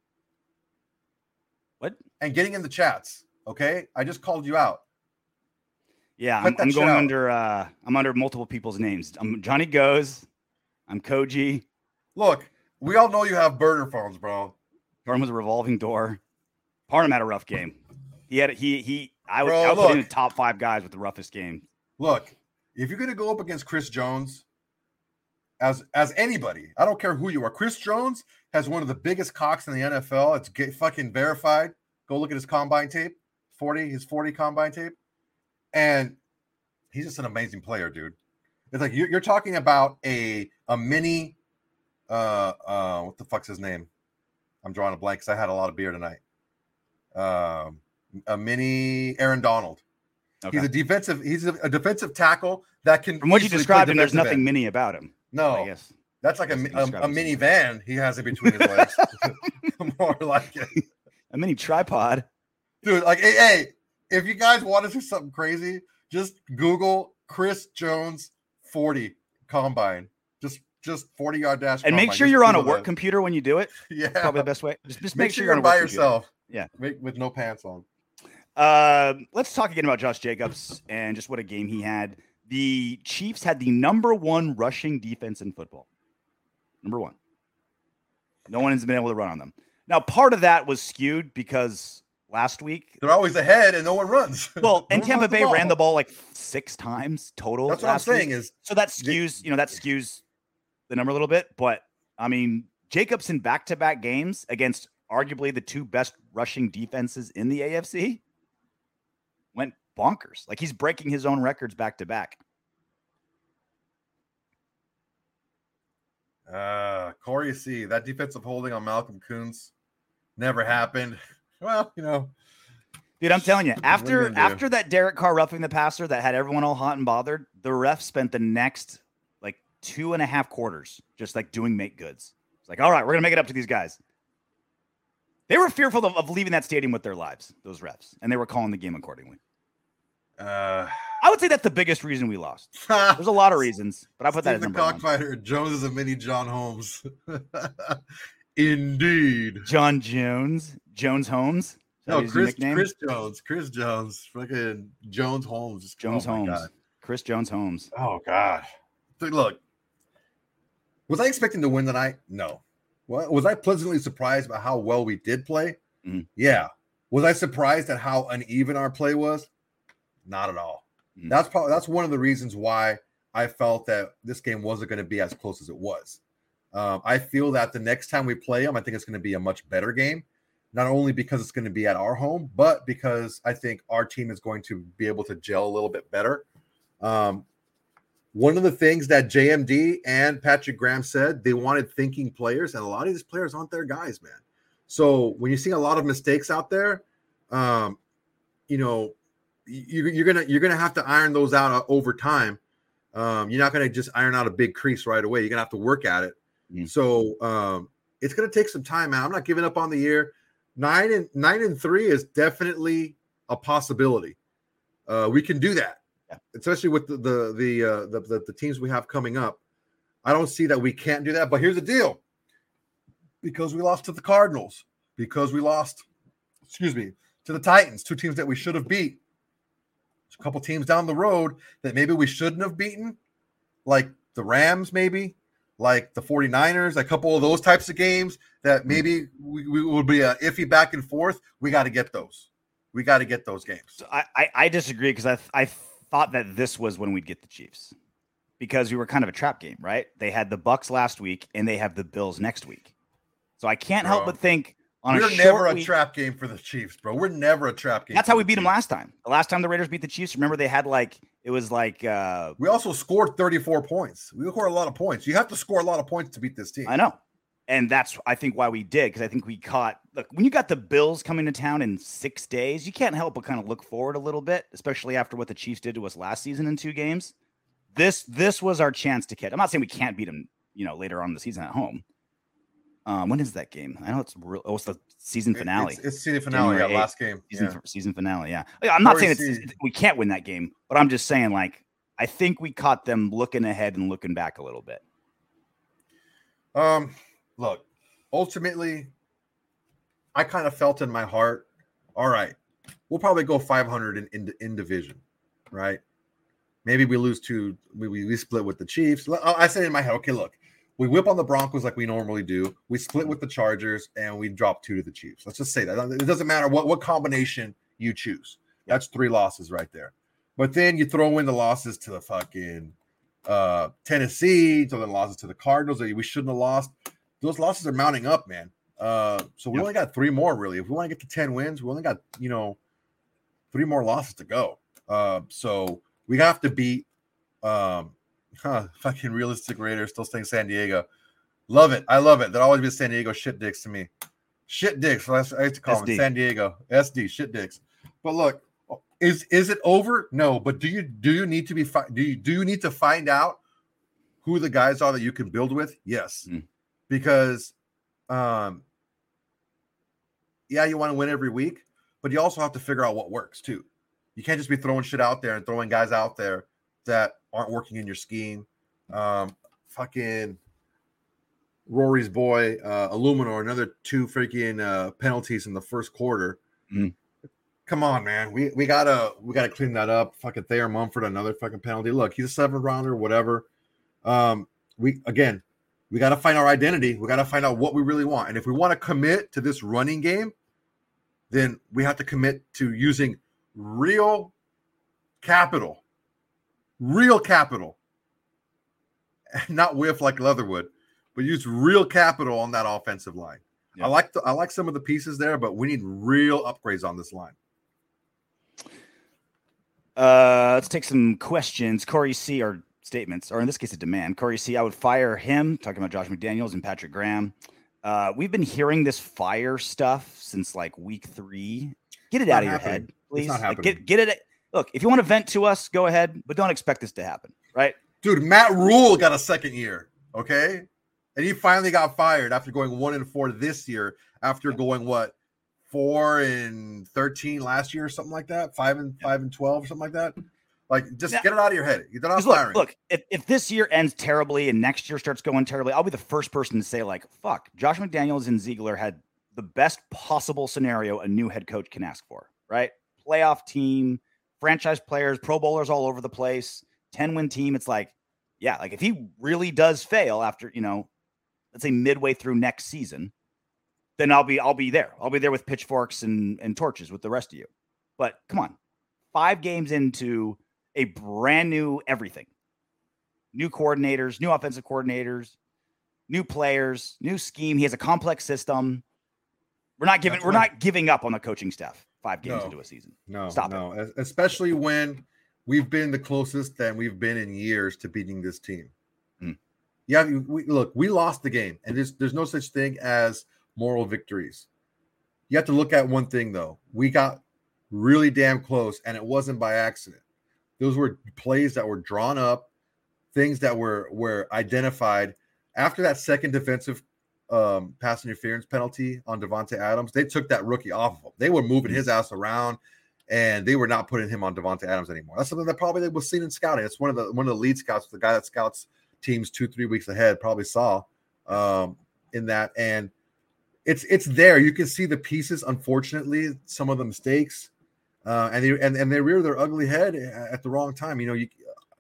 What? And getting in the chats. Okay, I just called you out. Yeah, I'm, I'm going out. under. Uh, I'm under multiple people's names. I'm Johnny Goes. I'm Koji. Look, we all know you have burner phones, bro. Parham was a revolving door. Parham had a rough game. He had he he. I would, bro, I would look, put in the top five guys with the roughest game. Look, if you're gonna go up against Chris Jones, as as anybody, I don't care who you are. Chris Jones has one of the biggest cocks in the N F L. It's get fucking verified. Go look at his combine tape. forty, his forty combine tape. And he's just an amazing player, dude. It's like you're, you're talking about a a mini uh uh what the fuck's his name? I'm drawing a blank because I had a lot of beer tonight. Um a mini Aaron Donald. Okay. He's a defensive, he's a, a defensive tackle that can. From what you described him, there's nothing end. mini about him. No, I guess that's like a, a, a minivan he has in between his legs. More like it. A mini tripod. Dude, like, hey, hey, if you guys want to see something crazy, just Google Chris Jones forty combine. Just just forty yard dash. And combine. make sure just you're on a work that. comper when you do it. Yeah. Probably the best way. Just, just make, make sure you're, you're on by computer. yourself. Yeah. Make, with no pants on. Uh, let's talk again about Josh Jacobs and just what a game he had. The Chiefs had the number one rushing defense in football. Number one. No one has been able to run on them. Now, part of that was skewed because last week they're always ahead and no one runs. Well, no and Tampa Bay the ram the ball like six times total. That's what I'm saying week. is so that skews, you know, that skews the number a little bit. But I mean, Jacobs in back-to-back games against arguably the two best rushing defenses in the A F C went bonkers. Like he's breaking his own records back to back. Uh, Corey C, that defensive holding on Malcolm Kuntz never happened. Well, you know, dude, I'm telling you, after after that Derek Carr roughing the passer that had everyone all hot and bothered, the ref spent the next like two and a half quarters just like doing make goods. It's like, all right, we're gonna make it up to these guys. They were fearful of, of leaving that stadium with their lives, those refs, and they were calling the game accordingly. Uh, I would say that's the biggest reason we lost. There's a lot of reasons, but I put that as number one. The cockfighter Jones is a mini John Holmes. Indeed. John Jones. Jones Holmes. No, Chris Chris Jones. Chris Jones. Fucking Jones Holmes. Jones oh Holmes. God. Chris Jones Holmes. Oh God. Look. Was I expecting to win tonight? No. Was I pleasantly surprised by how well we did play? Mm-hmm. Yeah. Was I surprised at how uneven our play was? Not at all. Mm-hmm. That's probably that's one of the reasons why I felt that this game wasn't going to be as close as it was. Um, I feel that the next time we play them, I think it's going to be a much better game, not only because it's going to be at our home, but because I think our team is going to be able to gel a little bit better. Um, one of the things that J M D and Patrick Graham said, they wanted thinking players, and a lot of these players aren't their guys, man. So when you see a lot of mistakes out there, um, you know, you, you're gonna you're gonna have to iron those out over time. Um, you're not gonna just iron out a big crease right away. You're gonna have to work at it. Mm. So um, it's gonna take some time, man. I'm not giving up on the year. Nine and nine and three is definitely a possibility. Uh, we can do that, yeah. Especially with the the the, uh, the the the teams we have coming up. I don't see that we can't do that. But here's the deal: because we lost to the Cardinals, because we lost, excuse me, to the Titans, two teams that we should have beat. There's a couple teams down the road that maybe we shouldn't have beaten, like the Rams, maybe. Like the 49ers, a couple of those types of games that maybe we, we would be a iffy back and forth. We got to get those. We got to get those games. So I, I, I disagree because I I thought that this was when we'd get the Chiefs because we were kind of a trap game, right? They had the Bucks last week and they have the Bills next week. So I can't help bro, but think on we're a never a week, trap game for the Chiefs, bro. We're never a trap game. That's how we beat Chiefs. them last time. The last time the Raiders beat the Chiefs, remember they had like it was like uh, we also scored thirty-four points. We scored a lot of points. You have to score a lot of points to beat this team. I know. And that's, I think, why we did, because I think we caught, look, when you got the Bills coming to town in six days, you can't help but kind of look forward a little bit, especially after what the Chiefs did to us last season in two games. This this was our chance to catch. I'm not saying we can't beat them, you know, later on in the season at home. Um, when is that game? I know it's real. Oh, it's the season finale. It's, it's season finale, yeah, last game. Season, yeah. season finale, yeah. I'm not saying it's, it's, we can't win that game, but I'm just saying, like, I think we caught them looking ahead and looking back a little bit. Um, look, ultimately, I kind of felt in my heart, all right, we'll probably go five hundred in, in, in division, right? Maybe we lose to, we, we split with the Chiefs. I said in my head, okay, look, we whip on the Broncos like we normally do. We split with the Chargers, and we drop two to the Chiefs. Let's just say that. It doesn't matter what, what combination you choose. That's three losses right there. But then you throw in the losses to the fucking uh, Tennessee, to the losses to the Cardinals that we shouldn't have lost. Those losses are mounting up, man. Uh, so we yep. only got three more, really. If we want to get to ten wins, we only got, you know, three more losses to go. Uh, so we have to beat um, huh, fucking realistic Raiders, still staying San Diego. Love it. I love it. They'll always be San Diego shit dicks to me. Shit dicks. I used to call S D. Them San Diego. S D, shit dicks. But look, is is it over? No. But do you do you need to be fi- do you do you need to find out who the guys are that you can build with? Yes. Mm. Because um yeah, you want to win every week, but you also have to figure out what works too. You can't just be throwing shit out there and throwing guys out there that aren't working in your scheme. Um, fucking Rory's boy, uh, Illuminor, another two freaking uh, penalties in the first quarter. Mm. Come on, man. We we gotta we gotta clean that up. Fucking Thayer Mumford, another fucking penalty. Look, he's a seventh rounder, whatever. Um, we again, we gotta find our identity. We gotta find out what we really want. And if we want to commit to this running game, then we have to commit to using real capital, real capital, not whiff like Leatherwood, but use real capital on that offensive line. Yeah. I like the, I like some of the pieces there, but we need real upgrades on this line. Uh, let's take some questions. Corey C. or statements, or in this case, a demand. Corey C. I would fire him. Talking about Josh McDaniels and Patrick Graham. Uh, we've been hearing this fire stuff since like week three. Get it it's out of your happening. head, please. It's not like, happening. get get it. Look, if you want to vent to us, go ahead, but don't expect this to happen, right? Dude, Matt Rule got a second year, okay, and he finally got fired after going one and four this year. After yeah. going what four and thirteen last year, or something like that, five and yeah. five and twelve, or something like that. Like, just now, get it out of your head. You're not firing. Look, look if, if this year ends terribly and next year starts going terribly, I'll be the first person to say, like, fuck, Josh McDaniels and Ziegler had the best possible scenario a new head coach can ask for, right? Playoff team, franchise players, Pro Bowlers all over the place, ten-win team. It's like, yeah, like if he really does fail after, you know, let's say midway through next season, then I'll be I'll be there. I'll be there with pitchforks and, and torches with the rest of you. But come on, five games into a brand new everything, new coordinators, new offensive coordinators, new players, new scheme. He has a complex system. We're not giving. That's we're right. not giving up on the coaching staff five games No. into a season. No, Stop no, it. especially when we've been the closest that we've been in years to beating this team. Mm. Yeah, we, look, we lost the game, and there's there's no such thing as moral victories. You have to look at one thing though. We got really damn close, and it wasn't by accident. Those were plays that were drawn up, things that were were identified after that second defensive um, pass interference penalty on Davante Adams. They took that rookie off of him. They were moving his ass around, and they were not putting him on Davante Adams anymore. That's something that probably was seen in scouting. It's one of the one of the lead scouts, the guy that scouts teams two, three weeks ahead, probably saw um, in that. And it's it's there. You can see the pieces. Unfortunately, some of the mistakes, uh, and they and, and they rear their ugly head at the wrong time. You know, you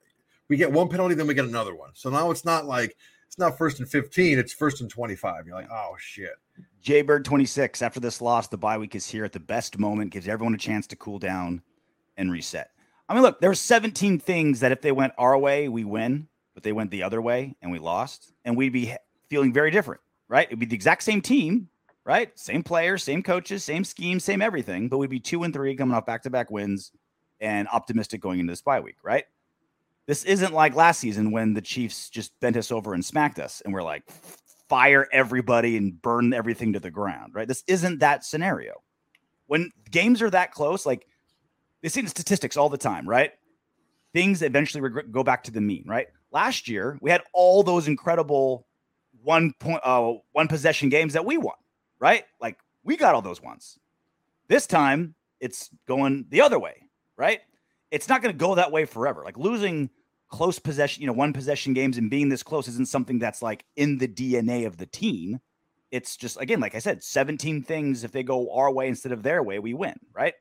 we get one penalty, then we get another one. So now it's not like it's not first and fifteen, it's first and twenty-five. You're like, oh shit. Jaybird twenty-six. After this loss, the bye week is here at the best moment. Gives everyone a chance to cool down and reset. I mean, look, there's seventeen things that if they went our way, we win, but they went the other way and we lost, and we'd be feeling very different, right? It'd be the exact same team, right? Same players, same coaches, same scheme, same everything, but we'd be two and three coming off back-to-back wins and optimistic going into this bye week, right? This isn't like last season when the Chiefs just bent us over and smacked us and we're like, fire everybody and burn everything to the ground, right? This isn't that scenario. When games are that close, like they see the statistics all the time, right? Things eventually reg- go back to the mean, right? Last year, we had all those incredible one point, uh, one possession games that we won, right? Like we got all those ones. This time, it's going the other way, right? It's not going to go that way forever. Like losing close possession, you know, one possession games and being this close isn't something that's like in the D N A of the team. It's just, again, like I said, seventeen things. If they go our way instead of their way, we win, right?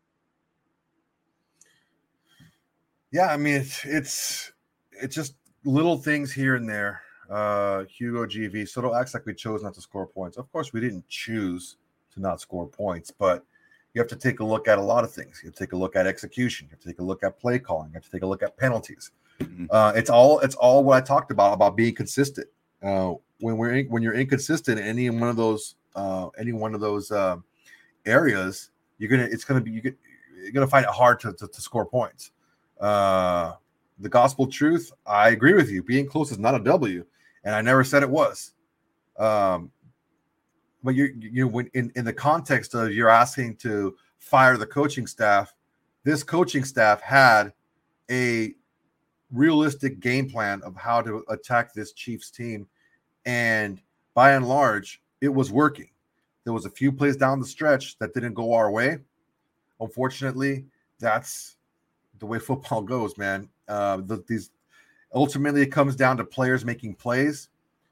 Yeah, I mean, it's it's it's just little things here and there. Uh, Hugo G V. So don't act like we chose not to score points. Of course, we didn't choose to not score points, but you have to take a look at a lot of things. You have to take a look at execution. You have to take a look at play calling. You have to take a look at penalties. Mm-hmm. Uh, it's all it's all what I talked about about being consistent. Uh, when we're in, when you're inconsistent in any one of those uh, any one of those uh, areas, you're gonna it's gonna be you get, you're gonna find it hard to to, to score points. Uh, the gospel truth, I agree with you. Being close is not a W, and I never said it was. Um, but you you know when in, in the context of you're asking to fire the coaching staff, this coaching staff had a realistic game plan of how to attack this Chiefs team, and by and large, it was working. There was a few plays down the stretch that didn't go our way. Unfortunately, that's the way football goes, man. Uh, the, these ultimately it comes down to players making plays,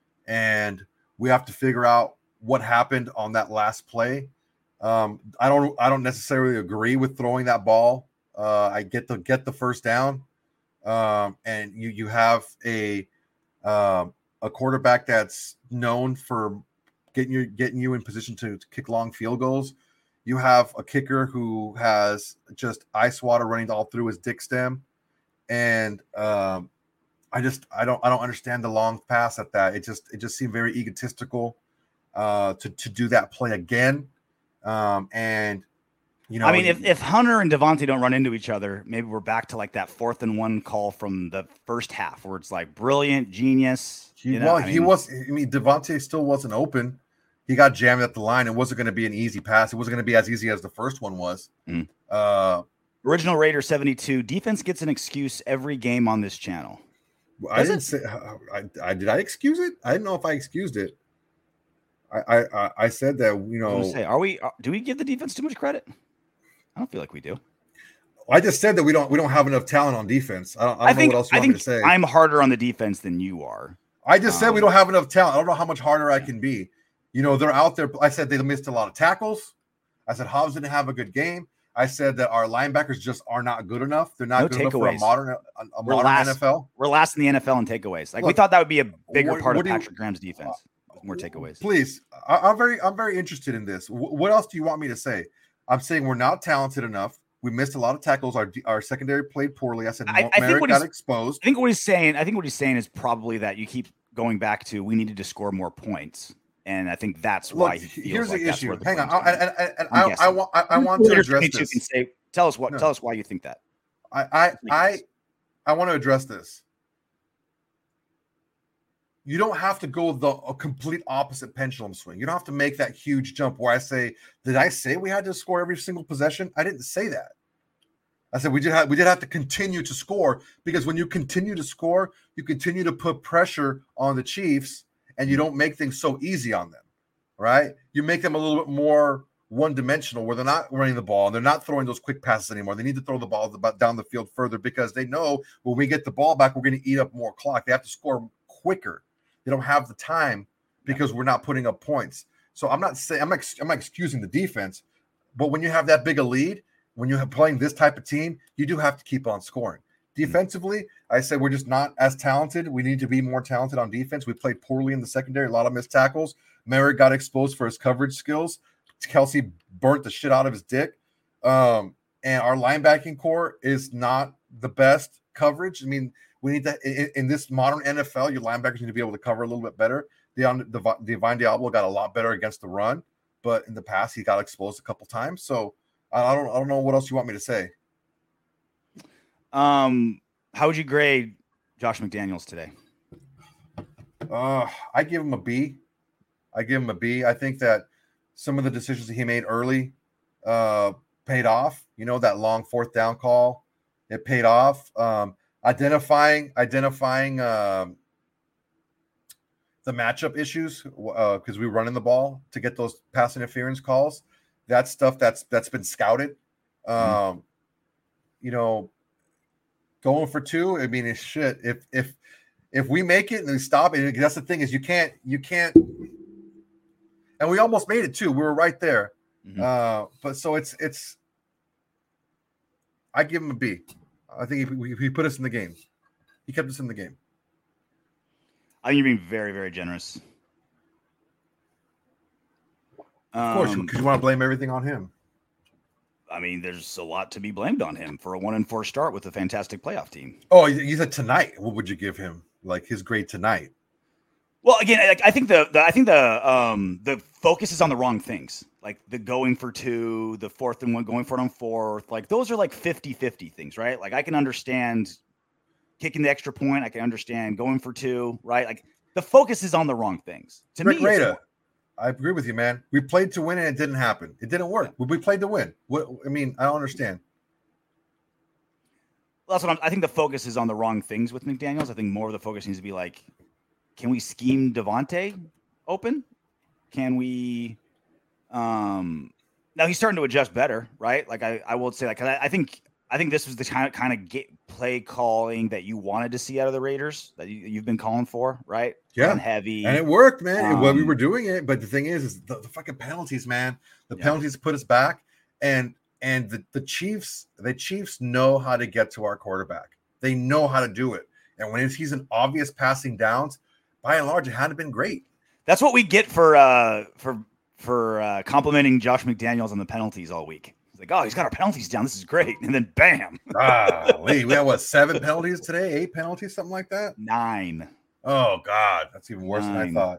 and we have to figure out what happened on that last play. Um, I don't, I don't necessarily agree with throwing that ball. Uh, I get the get the first down, um, and you you have a um, a quarterback that's known for getting you getting you in position to, to kick long field goals. You have a kicker who has just ice water running all through his dick stem, and um, I just I don't I don't understand the long pass at that. It just it just seemed very egotistical uh, to to do that play again. Um, and you know, I mean, if, if Hunter and Davante don't run into each other, maybe we're back to like that fourth and one call from the first half, where it's like brilliant, genius. He, you know, well, I he mean, was. I mean, Davante still wasn't open. He got jammed at the line. It wasn't going to be an easy pass. It wasn't going to be as easy as the first one was. Mm. Uh, Original Raider seventy-two. Defense gets an excuse every game on this channel. I Does didn't it? say. I, I did. I excuse it. I didn't know if I excused it. I I, I said that you know. Say, are we? Do we give the defense too much credit? I don't feel like we do. I just said that we don't we don't have enough talent on defense. I don't, I don't I think, know what else you I want think me to say. I'm harder on the defense than you are. I just um, said we don't have enough talent. I don't know how much harder I can be. You know, they're out there. I said they missed a lot of tackles. I said Hobbs didn't have a good game. I said that our linebackers just are not good enough. They're not no good takeaways. enough for a modern a, a we're modern last, N F L. We're last in the N F L in takeaways. Like Look, we thought that would be a bigger what, part what of you, Patrick Graham's defense. More takeaways. Please, I, I'm very I'm very interested in this. W- what else do you want me to say? I'm saying we're not talented enough. We missed a lot of tackles. Our our secondary played poorly. I said I, I Merrick think got exposed. I think what he's saying. I think what he's saying is probably that you keep going back to we needed to score more points, and I think that's why Look, he feels here's like the that's issue. where the Hang on, blame's I, coming. and, and, and I'm I, I guessing. want I, I want to Leaders address twenty-two this. Can say, tell us what. No. Tell us why you think that. I I I, I want to address this. You don't have to go the a complete opposite pendulum swing. You don't have to make that huge jump where I say, did I say we had to score every single possession? I didn't say that. I said we did have we did have to continue to score, because when you continue to score, you continue to put pressure on the Chiefs, and you don't make things so easy on them, right? You make them a little bit more one-dimensional, where they're not running the ball and they're not throwing those quick passes anymore. They need to throw the ball down the field further, because they know when we get the ball back, we're going to eat up more clock. They have to score quicker. They don't have the time because we're not putting up points. So I'm not saying I'm not, I'm not excusing the defense, but when you have that big a lead, when you're playing this type of team, you do have to keep on scoring. Defensively, I said we're just not as talented. We need to be more talented on defense. We played poorly in the secondary, a lot of missed tackles. Merritt got exposed for his coverage skills. Kelsey burnt the shit out of his dick. Um, and our linebacking core is not the best coverage. I mean, we need to, in, in this modern N F L, your linebackers need to be able to cover a little bit better. Divine, Divine Diablo got a lot better against the run, but in the past, he got exposed a couple times. So I don't, I don't know what else you want me to say. Um, how would you grade Josh McDaniels today? Uh, I give him a B. I give him a B. I think that some of the decisions that he made early uh, paid off. You know, that long fourth down call, it paid off. Um, identifying, identifying um, the matchup issues because uh, we were running the ball to get those pass interference calls. That's stuff that's that's been scouted. Um, mm-hmm. You know, going for two. I mean, it's shit. If if if we make it and we stop it, that's the thing is you can't you can't. And we almost made it too. We were right there. Mm-hmm. Uh, but so it's it's. I give him a B. I think if he, if he put us in the game, he kept us in the game. I think you're being very, very generous. Of course, because um, you want to blame everything on him. I mean, there's a lot to be blamed on him for a one and four start with a fantastic playoff team. Oh, you said tonight. What would you give him? Like his grade tonight? Well, again, like, I think the, the I think the um the focus is on the wrong things. Like the going for two, the fourth and one, going for it on fourth. Like those are like fifty-fifty things, right? Like I can understand kicking the extra point. I can understand going for two, right? Like the focus is on the wrong things. To Rick me, Rada, I agree with you, man. We played to win and it didn't happen. It didn't work. We played to win. What I mean, I don't understand. Well, that's what I'm, I think the focus is on the wrong things with McDaniels. I think more of the focus needs to be like, can we scheme Devontae open? Can we? Um, now he's starting to adjust better, right? Like I, I will say, like I, I think, I think this was the kind of kind of get play calling that you wanted to see out of the Raiders that you, you've been calling for, right? Yeah, and heavy, and it worked, man. Um, well, we were doing it, but the thing is, is the, the fucking penalties, man. The yeah. penalties put us back, and and the, the Chiefs, the Chiefs know how to get to our quarterback. They know how to do it, and when he's an obvious passing downs, by and large, it hadn't been great. That's what we get for uh for for uh, complimenting Josh McDaniels on the penalties all week. He's like, oh, he's got our penalties down. This is great. And then bam. ah, we had what, seven penalties today? Eight penalties, something like that? Nine. Oh, God. That's even worse Nine. than I thought.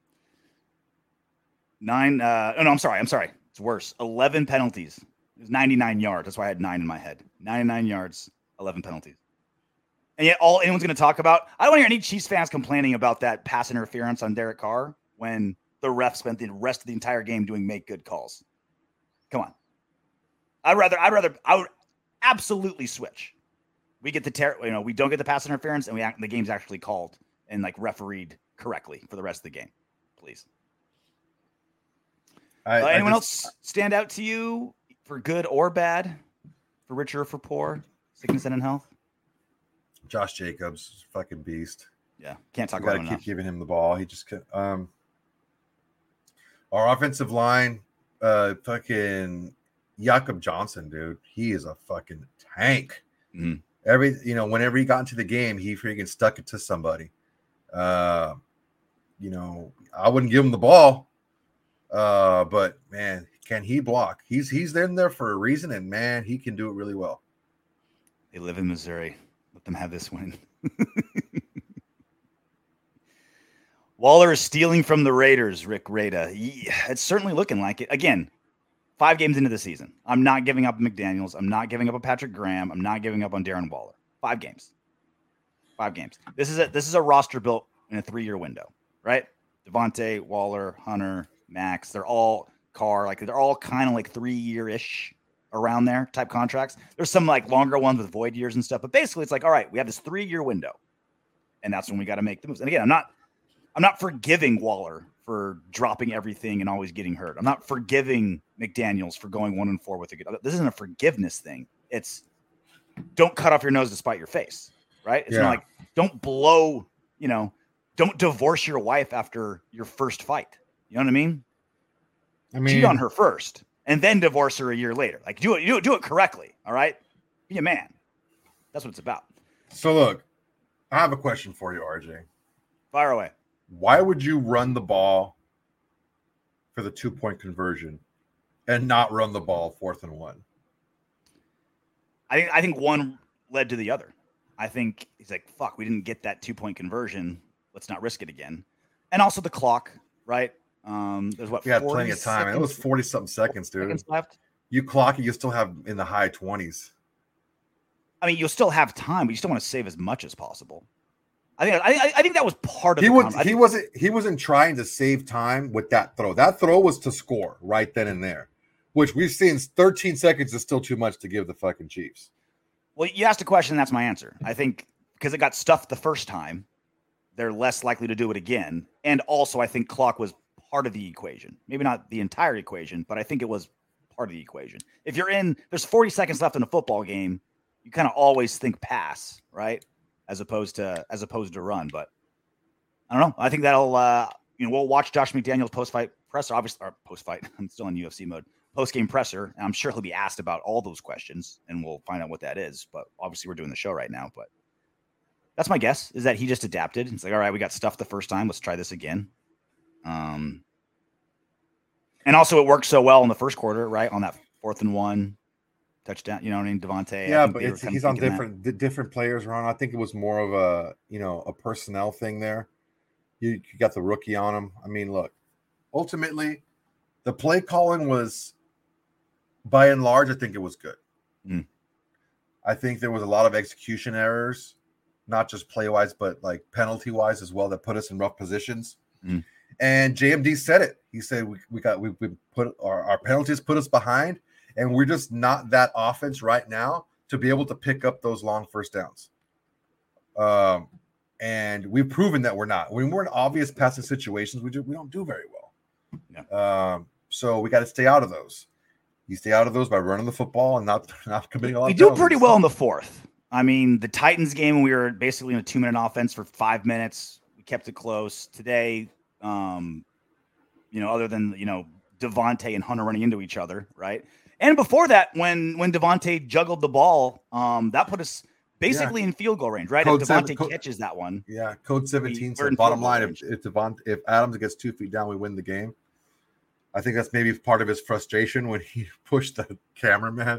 Nine. Uh, oh, no, I'm sorry. I'm sorry. It's worse. eleven penalties. It was ninety-nine yards. That's why I had nine in my head. ninety-nine yards, eleven penalties. And yet all anyone's going to talk about, I don't want to hear any Chiefs fans complaining about that pass interference on Derek Carr when the ref spent the rest of the entire game doing make good calls. Come on. I'd rather, I'd rather, I would absolutely switch. We get the, ter- you know, we don't get the pass interference and we act, the game's actually called and like refereed correctly for the rest of the game, please. I, uh, anyone I just, else stand out to you for good or bad, for richer or for poor, sickness and in health? Josh Jacobs, fucking beast. Yeah, can't talk you about him. Got to keep giving him the ball. He just can't. Um, our offensive line, uh, fucking Jakob Johnson, dude. He is a fucking tank. Mm-hmm. Every, you know, whenever he got into the game, he freaking stuck it to somebody. Uh, you know, I wouldn't give him the ball, uh, but man, can he block? He's he's in there for a reason, and man, he can do it really well. They live in Missouri. Let them have this win. Waller is stealing from the Raiders, Rick Rada. It's certainly looking like it. Again, five games into the season. I'm not giving up McDaniels. I'm not giving up on Patrick Graham. I'm not giving up on Darren Waller. Five games. Five games. This is a this is a roster built in a three-year window, right? Devontae, Waller, Hunter, Max. They're all Carr. Like they're all kind of like three-year-ish around there type contracts. There's some like longer ones with void years and stuff. But basically, it's like, all right, we have this three-year window, and that's when we got to make the moves. And again, I'm not I'm not forgiving Waller for dropping everything and always getting hurt. I'm not forgiving McDaniels for going one and four with a good. This isn't a forgiveness thing. It's don't cut off your nose to spite your face, right? It's yeah. not like don't blow, you know, don't divorce your wife after your first fight. You know what I mean? I mean, cheat on her first and then divorce her a year later. Like do it, do it, do it correctly. All right, be a man. That's what it's about. So look, I have a question for you, R J. Fire away. Why would you run the ball for the two-point conversion and not run the ball fourth and one? I think I think one led to the other. I think he's like, fuck, we didn't get that two-point conversion. Let's not risk it again. And also the clock, right? Um, there's what? We had plenty of time. Seconds, it was forty-something seconds, dude. Seconds left. You clock it, you still have in the high twenties. I mean, you'll still have time, but you still want to save as much as possible. I think I, I think that was part of he the was con- he wasn't he wasn't trying to save time with that throw. That throw was to score right then and there, which we've seen thirteen seconds is still too much to give the fucking Chiefs. Well, you asked a question, and that's my answer. I think because it got stuffed the first time, they're less likely to do it again. And also, I think clock was part of the equation. Maybe not the entire equation, but I think it was part of the equation. If you're in, there's forty seconds left in a football game, you kind of always think pass, right? As opposed to as opposed to run. But I don't know. I think that'll uh, you know, we'll watch Josh McDaniels post-fight presser, obviously, or post-fight. I'm still in U F C mode. Post-game presser. And I'm sure he'll be asked about all those questions, and we'll find out what that is. But obviously, we're doing the show right now. But that's my guess, is that he just adapted. It's like, all right, we got stuffed the first time. Let's try this again. Um, and also, it worked so well in the first quarter, right? On that fourth and one touchdown, you know what I mean? Devontae. Yeah, but it's, he's on different the different players around. I think it was more of a, you know, a personnel thing there. You, you got the rookie on him. I mean, look, ultimately, the play calling was, by and large, I think it was good. Mm. I think there was a lot of execution errors, not just play-wise, but like penalty-wise as well, that put us in rough positions. Mm. And J M D said it. He said we, we got we, we put our, our penalties put us behind. And we're just not that offense right now to be able to pick up those long first downs. Um, and we've proven that we're not. When we're in obvious passing situations, we do, we don't do very well. Yeah. Um, so we got to stay out of those. You stay out of those by running the football and not, not committing a lot we of do penalties. Pretty well in the fourth. I mean, the Titans game, we were basically in a two-minute offense for five minutes. We kept it close. Today, um, you know, other than, you know, Devontae and Hunter running into each other, right? And before that, when when Devontae juggled the ball, um, that put us basically yeah. in field goal range, right? Code if Devontae seven, code, catches that one. Yeah, code seventeen said bottom line, if, if Devontae, if Adams gets two feet down, we win the game. I think that's maybe part of his frustration when he pushed the cameraman.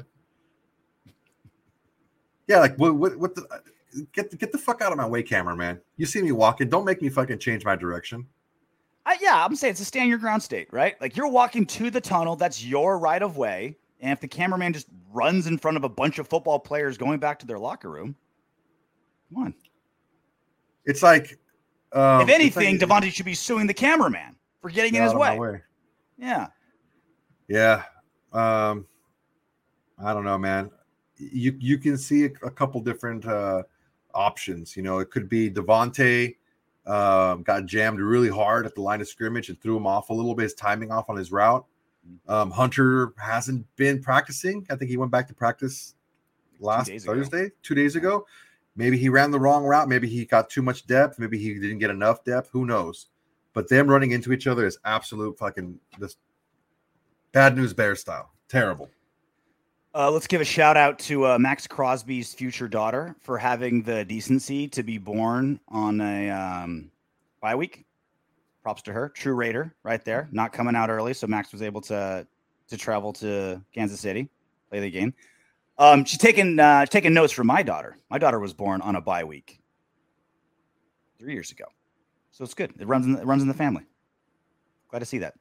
Yeah, like, what, what, what the, get, the, get the fuck out of my way, cameraman. You see me walking, don't make me fucking change my direction. I, yeah, I'm saying it's a stand your ground state, right? Like, you're walking to the tunnel, that's your right of way. And if the cameraman just runs in front of a bunch of football players going back to their locker room, come on. It's like, um, if anything, like, Devontae should be suing the cameraman for getting in his way. way. Yeah. Yeah. Um, I don't know, man. You you can see a, a couple different uh, options. You know, it could be Devontae um, got jammed really hard at the line of scrimmage and threw him off a little bit, his timing off on his route. Um, Hunter hasn't been practicing. I think he went back to practice last two Thursday, ago. two days ago. Maybe he ran the wrong route. Maybe he got too much depth. Maybe he didn't get enough depth. Who knows? But them running into each other is absolute fucking this bad news bear style. Terrible. Uh, let's give a shout out to uh, Max Crosby's future daughter for having the decency to be born on a um, bye week. Props to her. True Raider right there. Not coming out early, so Max was able to to travel to Kansas City, play the game. Um, she's taking uh, taking notes from my daughter. My daughter was born on a bye week three years ago. So it's good. It runs in the, it runs in the family. Glad to see that.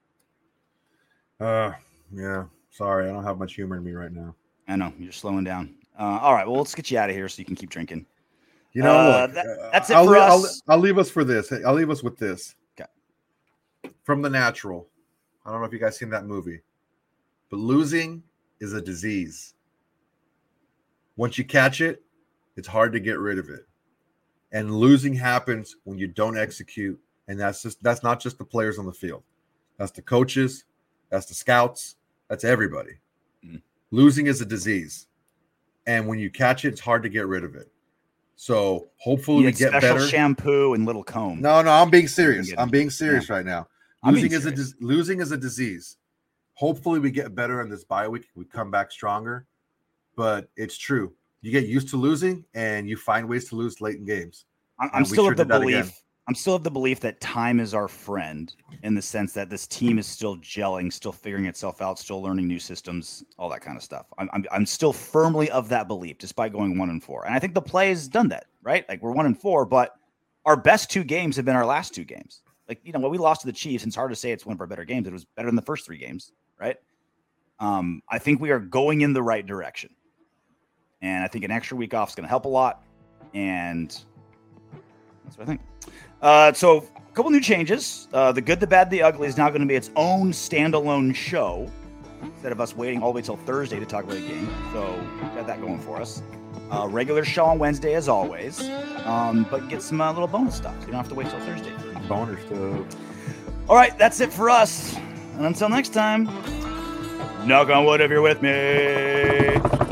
Uh, yeah. Sorry, I don't have much humor in me right now. I know you're slowing down. Uh, all right, well, let's get you out of here so you can keep drinking. You know, uh, look, that, that's it I'll, for leave, us. I'll, I'll leave us for this. I'll leave us with this. Okay. From The Natural. I don't know if you guys seen that movie, but losing is a disease. Once you catch it, it's hard to get rid of it. And losing happens when you don't execute. And that's just that's not just the players on the field. That's the coaches. That's the scouts. That's everybody. Mm. Losing is a disease. And when you catch it, it's hard to get rid of it. So hopefully we get special better. Shampoo and little comb. No, no, I'm being serious. I'm being serious yeah. right now. Losing is serious. a losing is a disease. Hopefully we get better in this bye week. We come back stronger. But it's true. You get used to losing, and you find ways to lose late in games. I'm, I'm still sure of the belief. I'm still of the belief that time is our friend in the sense that this team is still gelling, still figuring itself out, still learning new systems, all that kind of stuff. I'm, I'm, I'm still firmly of that belief, despite going one and four. And I think the play has done that, right? Like we're one and four, but our best two games have been our last two games. Like, you know, when we lost to the Chiefs, it's hard to say it's one of our better games. It was better than the first three games, right? Um, I think we are going in the right direction. And I think an extra week off is going to help a lot. And that's what I think. Uh, so a couple new changes. Uh, the Good, the Bad, the Ugly is now going to be its own standalone show instead of us waiting all the way till Thursday to talk about the game. So we've got that going for us. Uh, regular show on Wednesday as always, um, but get some uh, little bonus stuff. So you don't have to wait till Thursday. Bonus stuff. All right, that's it for us. And until next time, knock on wood if you're with me.